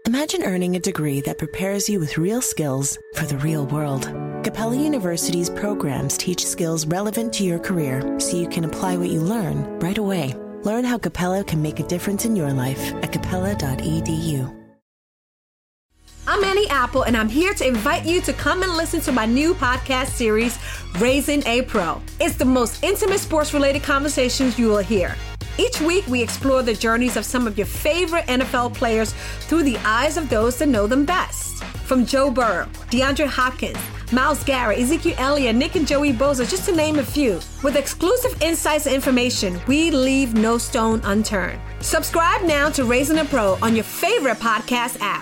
Imagine earning a degree that prepares you with real skills for the real world. Capella University's programs teach skills relevant to your career so you can apply what you learn right away. Learn how Capella can make a difference in your life at capella.edu. I'm Annie Apple, and I'm here to invite you to come and listen to my new podcast series, Raising a Pro. It's the most intimate sports-related conversations you will hear. Each week, we explore the journeys of some of your favorite NFL players through the eyes of those that know them best. From Joe Burrow, DeAndre Hopkins, Myles Garrett, Ezekiel Elliott, Nick and Joey Bosa, just to name a few. With exclusive insights and information, we leave no stone unturned. Subscribe now to Raising a Pro on your favorite podcast app.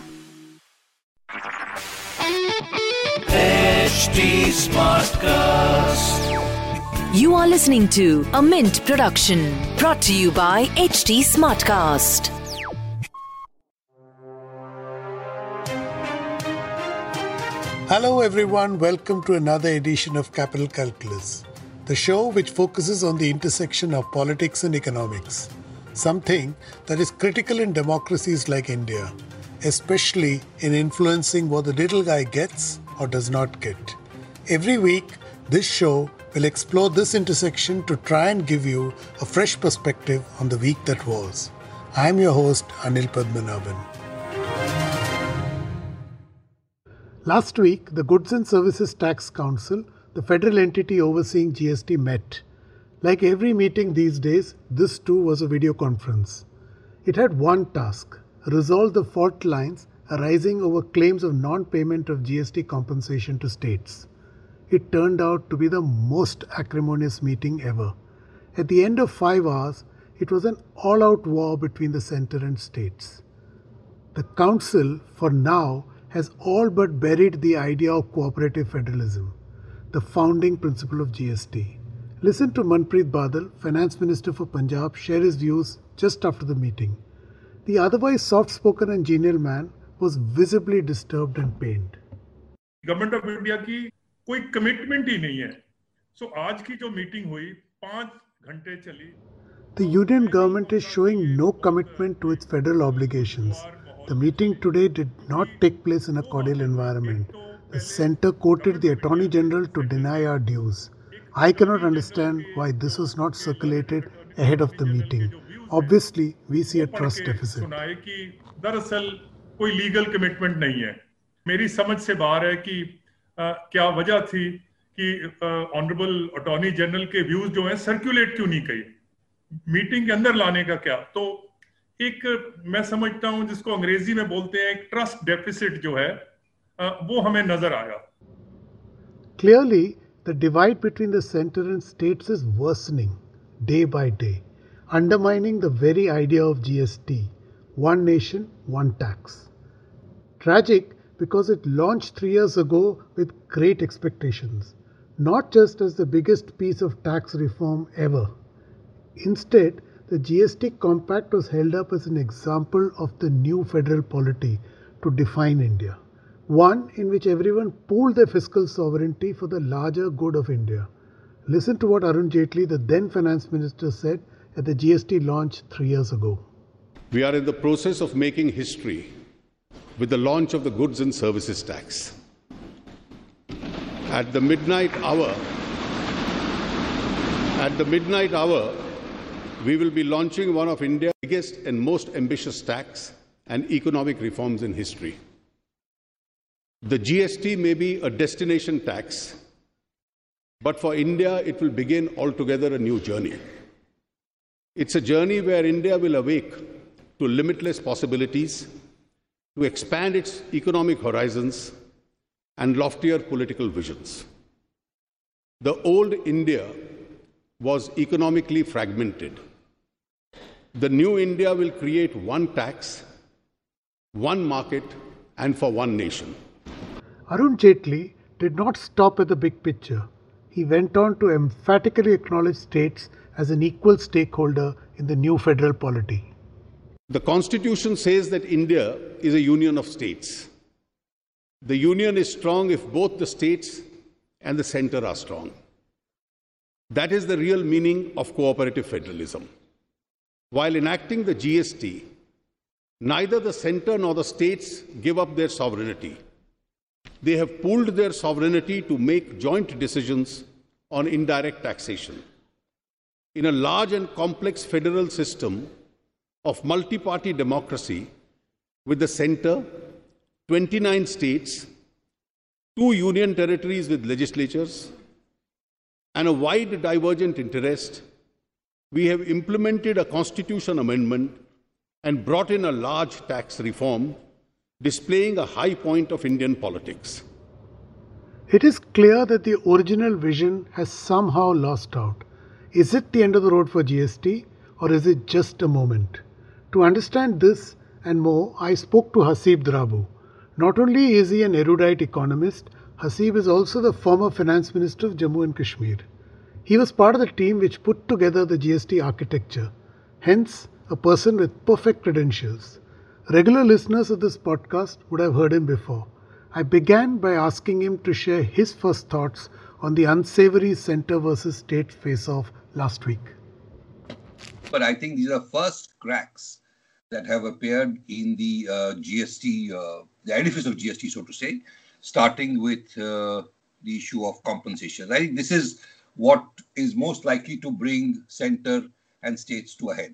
HT Smartcast. You are listening to a Mint production brought to you by HT Smartcast. Hello everyone, welcome to another edition of Capital Calculus, the show which focuses on the intersection of politics and economics, something that is critical in democracies like India, especially in influencing what the little guy gets or does not get. Every week, this show will explore this intersection to try and give you a fresh perspective on the week that was. I am your host, Anil Padmanabhan. Last week, the Goods and Services Tax Council, the federal entity overseeing GST, met. Like every meeting these days, this too was a video conference. It had one task: resolve the fault lines arising over claims of non-payment of GST compensation to states. It turned out to be the most acrimonious meeting ever. At the end of 5 hours, it was an all-out war between the centre and states. The council, for now, has all but buried the idea of cooperative federalism, the founding principle of GST. Listen to Manpreet Badal, Finance Minister for Punjab, share his views just after the meeting. The otherwise soft-spoken and genial man was visibly disturbed and pained. Government of India की कोई commitment ही नहीं है. सो आज की जो meeting हुई 5 घंटे चली. The union government is showing no commitment to its federal obligations. The meeting today did not take place in a cordial environment. The centre quoted the Attorney General to deny our dues. I cannot understand why this was not circulated ahead of the meeting. Obviously, we see a trust deficit. सुनाए कि दरअसल कोई legal commitment नहीं है. मेरी समझ से बाहर है कि क्या वजह थी कि ऑनरेबल अटॉर्नी जनरल के व्यूज जो हैं सर्कुलेट क्यों नहीं किए, मीटिंग के अंदर लाने का क्या. तो एक मैं समझता हूं जिसको अंग्रेजी में बोलते हैं एक ट्रस्ट डेफिसिट जो है वो हमें नजर आया. Clearly, the divide between the centre and states is worsening day by day, undermining the very idea of GST, one nation, one tax. Tragic because it launched 3 years ago with great expectations, not just as the biggest piece of tax reform ever. Instead, the GST Compact was held up as an example of the new federal polity to define India, one in which everyone pooled their fiscal sovereignty for the larger good of India. Listen to what Arun Jaitley, the then finance minister, said at the GST launch 3 years ago. We are in the process of making history with the launch of the Goods and Services Tax. At the midnight hour, we will be launching one of India's biggest and most ambitious tax and economic reforms in history. The GST may be a destination tax, but for India it will begin altogether a new journey. It's a journey where India will awake to limitless possibilities, to expand its economic horizons and loftier political visions. The old India was economically fragmented. The new India will create one tax, one market, and for one nation. Arun Jaitley did not stop at the big picture. He went on to emphatically acknowledge states as an equal stakeholder in the new federal polity. The Constitution says that India is a union of states. The union is strong if both the states and the centre are strong. That is the real meaning of cooperative federalism. While enacting the GST, Neither the centre nor the states give up their sovereignty. They have pooled their sovereignty to make joint decisions on indirect taxation. In a large and complex federal system of multi-party democracy, with the centre, 29 states, 2 union territories with legislatures, and a wide divergent interest, we have implemented a constitution amendment and brought in a large tax reform, displaying a high point of Indian politics. It is clear that the original vision has somehow lost out. Is it the end of the road for GST, or is it just a moment? To understand this and more, I spoke to Haseeb Drabu. Not only is he an erudite economist, Haseeb is also the former finance minister of Jammu and Kashmir. He was part of the team which put together the GST architecture, hence a person with perfect credentials. Regular listeners of this podcast would have heard him before. I began by asking him to share his first thoughts on the unsavory centre versus state face-off last week. But I think these are first cracks that have appeared in the GST, the edifice of GST, so to say, starting with the issue of compensation. I think this is what is most likely to bring centre and states to a head.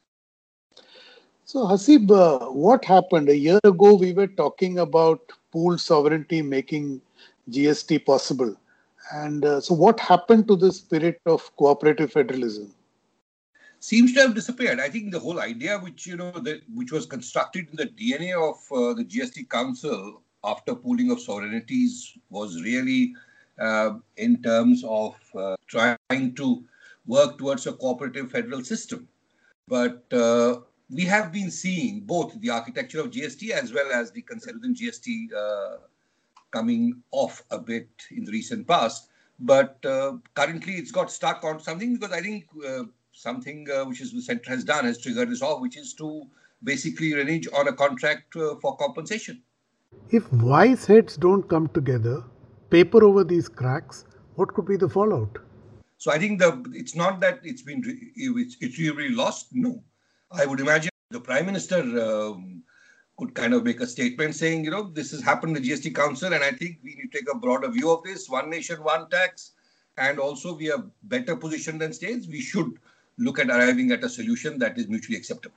So Haseeb, what happened? A year ago, we were talking about pooled sovereignty making GST possible. And so what happened to the spirit of cooperative federalism? Seems to have disappeared. I think the whole idea, which was constructed in the DNA of the GST Council after pooling of sovereignties, was really in terms of trying to work towards a cooperative federal system. But we have been seeing both the architecture of GST as well as the consent within GST coming off a bit in the recent past. But currently it's got stuck on something, because I think something which is the centre has done has triggered this off, which is to basically renege on a contract for compensation. If wise heads don't come together, paper over these cracks, what could be the fallout? So I think it's not that it's really lost. No. I would imagine the Prime Minister could kind of make a statement saying, this has happened in the GST Council, and I think we need to take a broader view of this. One nation, one tax. And also we are better positioned than states. We should look at arriving at a solution that is mutually acceptable.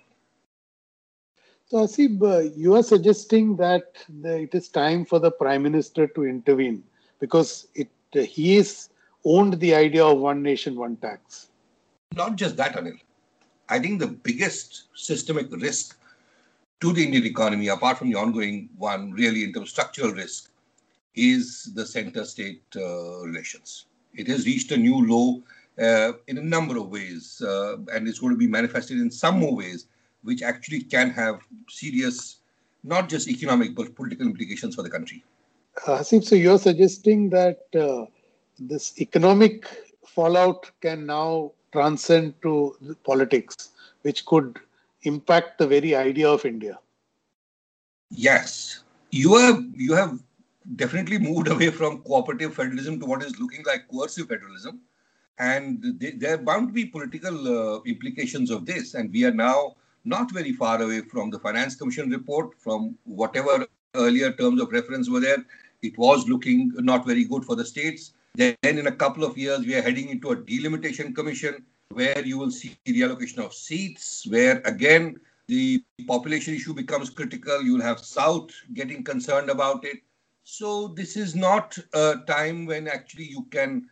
So Haseeb, you are suggesting that it is time for the Prime Minister to intervene because he has owned the idea of one nation, one tax. Not just that, Anil. I think the biggest systemic risk to the Indian economy, apart from the ongoing one, really in terms of structural risk, is the centre-state relations. It has reached a new low in a number of ways, and it's going to be manifested in some more ways, which actually can have serious, not just economic, but political implications for the country. Haseeb, so you're suggesting that this economic fallout can now transcend to politics, which could impact the very idea of India. Yes, you have definitely moved away from cooperative federalism to what is looking like coercive federalism, and there are bound to be political implications of this. And we are now not very far away from the Finance Commission report. From whatever earlier terms of reference were there, it was looking not very good for the states. Then in a couple of years, we are heading into a delimitation commission where you will see the allocation of seats, where again, the population issue becomes critical. You will have South getting concerned about it. So this is not a time when actually you can,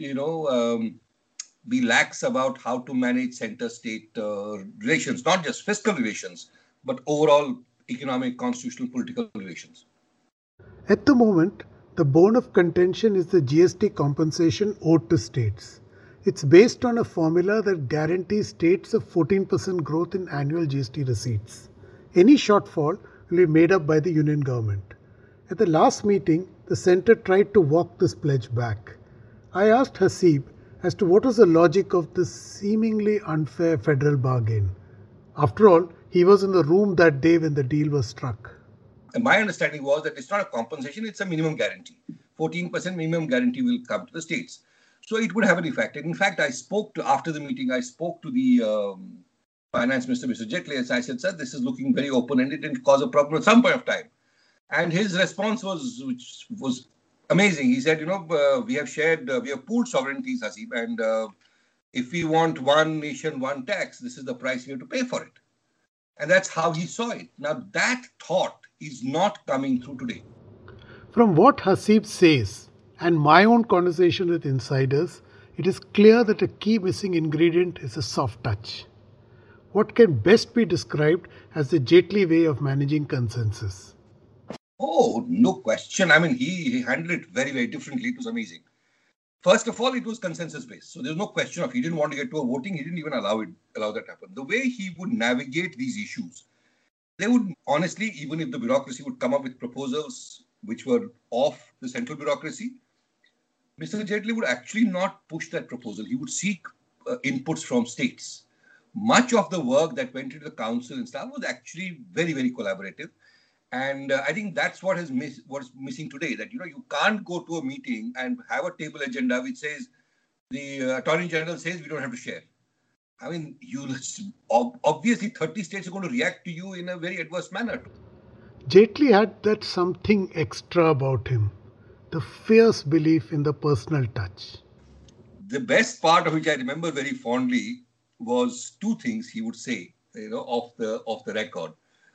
be lax about how to manage centre-state relations, not just fiscal relations, but overall economic, constitutional, political relations. At the moment, the bone of contention is the GST compensation owed to states. It's based on a formula that guarantees states a 14% growth in annual GST receipts. Any shortfall will be made up by the union government. At the last meeting, the centre tried to walk this pledge back. I asked Haseeb as to what was the logic of this seemingly unfair federal bargain. After all, he was in the room that day when the deal was struck. And my understanding was that it's not a compensation, it's a minimum guarantee. 14% minimum guarantee will come to the states. So it would have an effect. And in fact, after the meeting, I spoke to the Finance Minister, Mr. Jaitley, as I said, sir, this is looking very open-ended and cause a problem at some point of time. And his response was amazing. He said, we have pooled sovereignties, Haseeb, and if we want one nation, one tax, this is the price we have to pay for it. And that's how he saw it. Now, that thought is not coming through today. From what Haseeb says and my own conversation with insiders, it is clear that a key missing ingredient is a soft touch. What can best be described as the Jaitley way of managing consensus? Oh, no question. I mean, he handled it very, very differently. It was amazing. First of all, it was consensus-based. So there's no question of he didn't want to get to a voting. He didn't even allow that to happen. The way he would navigate these issues, they would honestly, even if the bureaucracy would come up with proposals which were off the central bureaucracy, Mr. Jaitley would actually not push that proposal. He would seek inputs from states. Much of the work that went into the council and stuff was actually very, very collaborative. And I think that's what is what's missing today, that, you can't go to a meeting and have a table agenda which says the Attorney General says we don't have to share. I mean, obviously 30 states are going to react to you in a very adverse manner. Jaitley had that something extra about him, the fierce belief in the personal touch. The best part of which I remember very fondly was two things he would say, off the record.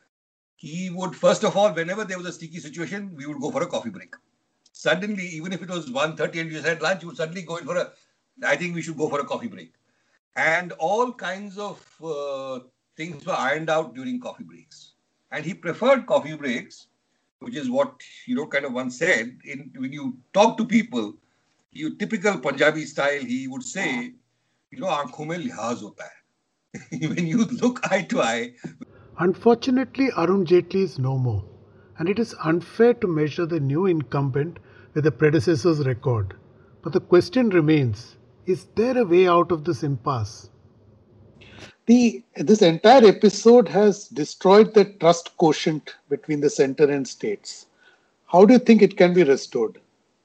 He would, first of all, whenever there was a sticky situation, we would go for a coffee break. Suddenly, even if it was 1:30 and we had lunch, you would suddenly go in I think we should go for a coffee break. And all kinds of things were ironed out during coffee breaks. And he preferred coffee breaks, which is what, kind of once said, when you talk to people, typical Punjabi style, he would say, aankhon mein lihaz hota hai. When you look eye to eye. Unfortunately, Arun Jaitley is no more, and it is unfair to measure the new incumbent with the predecessor's record. But the question remains, is there a way out of this impasse? This entire episode has destroyed the trust quotient between the centre and states. How do you think it can be restored?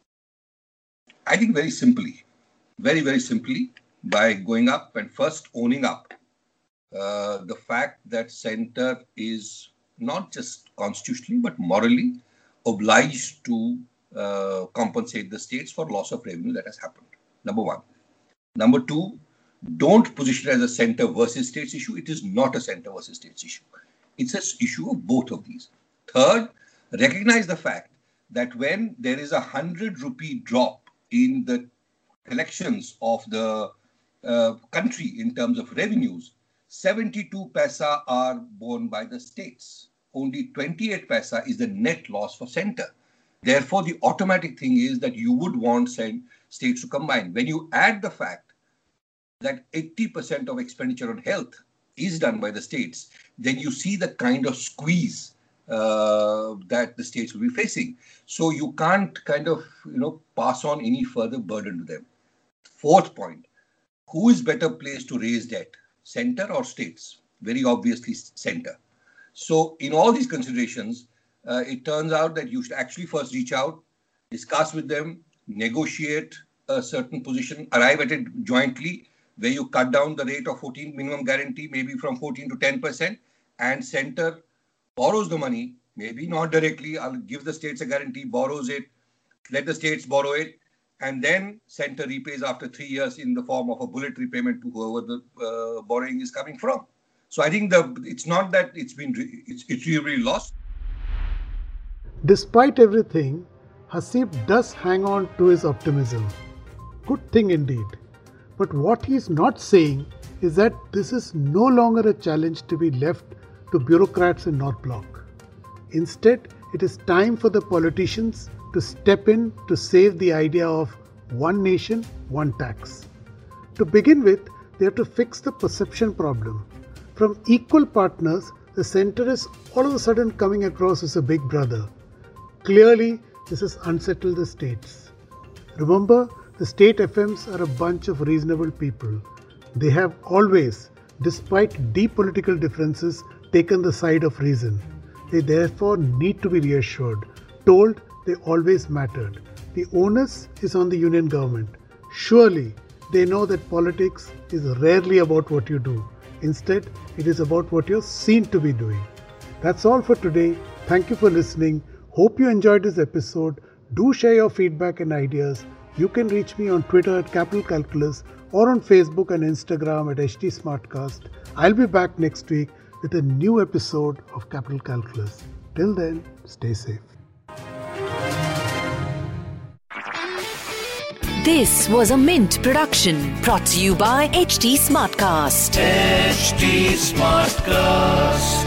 I think very simply, very, very simply, by going up and first owning up the fact that centre is not just constitutionally but morally obliged to compensate the states for loss of revenue that has happened. Number one. Number two, don't position it as a centre versus states issue. It is not a centre versus states issue. It's an issue of both of these. Third, recognize the fact that when there is 100 rupee drop in the collections of the country in terms of revenues, 72 paisa are borne by the states. Only 28 paisa is the net loss for centre. Therefore, the automatic thing is that you would want states to combine. When you add the fact that 80% of expenditure on health is done by the states, then you see the kind of squeeze that the states will be facing. So you can't pass on any further burden to them. Fourth point, who is better placed to raise debt? Centre or states? Very obviously centre. So in all these considerations, it turns out that you should actually first reach out, discuss with them, negotiate a certain position, arrive at it jointly, where you cut down the rate of 14 minimum guarantee, maybe from 14 to 10%, and centre borrows the money, maybe not directly, I'll give the states a guarantee, borrows it, let the states borrow it, and then centre repays after 3 years in the form of a bullet repayment to whoever the borrowing is coming from. So I think it's not that it's really lost. Despite everything, Haseeb does hang on to his optimism. Good thing indeed. But what he is not saying is that this is no longer a challenge to be left to bureaucrats in North Block. Instead, it is time for the politicians to step in to save the idea of one nation, one tax. To begin with, they have to fix the perception problem. From equal partners, the centre is all of a sudden coming across as a big brother. Clearly, this has unsettled the states. Remember, the state FMs are a bunch of reasonable people. They have always, despite deep political differences, taken the side of reason. They therefore need to be reassured, told they always mattered. The onus is on the union government. Surely, they know that politics is rarely about what you do. Instead, it is about what you're seen to be doing. That's all for today. Thank you for listening. Hope you enjoyed this episode. Do share your feedback and ideas. You can reach me on Twitter at Capital Calculus or on Facebook and Instagram at HT Smartcast. I'll be back next week with a new episode of Capital Calculus. Till then, stay safe. This was a Mint production brought to you by HT Smartcast. HT Smartcast.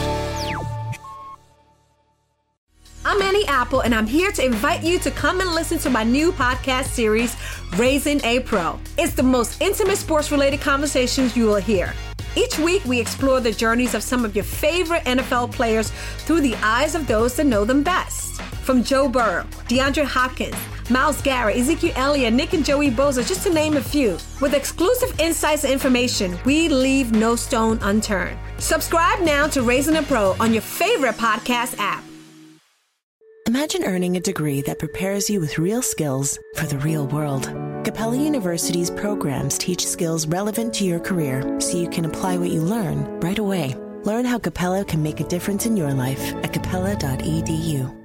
I'm Annie Apple, and I'm here to invite you to come and listen to my new podcast series, Raising a Pro. It's the most intimate sports-related conversations you will hear. Each week, we explore the journeys of some of your favorite NFL players through the eyes of those that know them best. From Joe Burrow, DeAndre Hopkins, Myles Garrett, Ezekiel Elliott, Nick and Joey Bosa, just to name a few. With exclusive insights and information, we leave no stone unturned. Subscribe now to Raising a Pro on your favorite podcast app. Imagine earning a degree that prepares you with real skills for the real world. Capella University's programs teach skills relevant to your career so you can apply what you learn right away. Learn how Capella can make a difference in your life at capella.edu.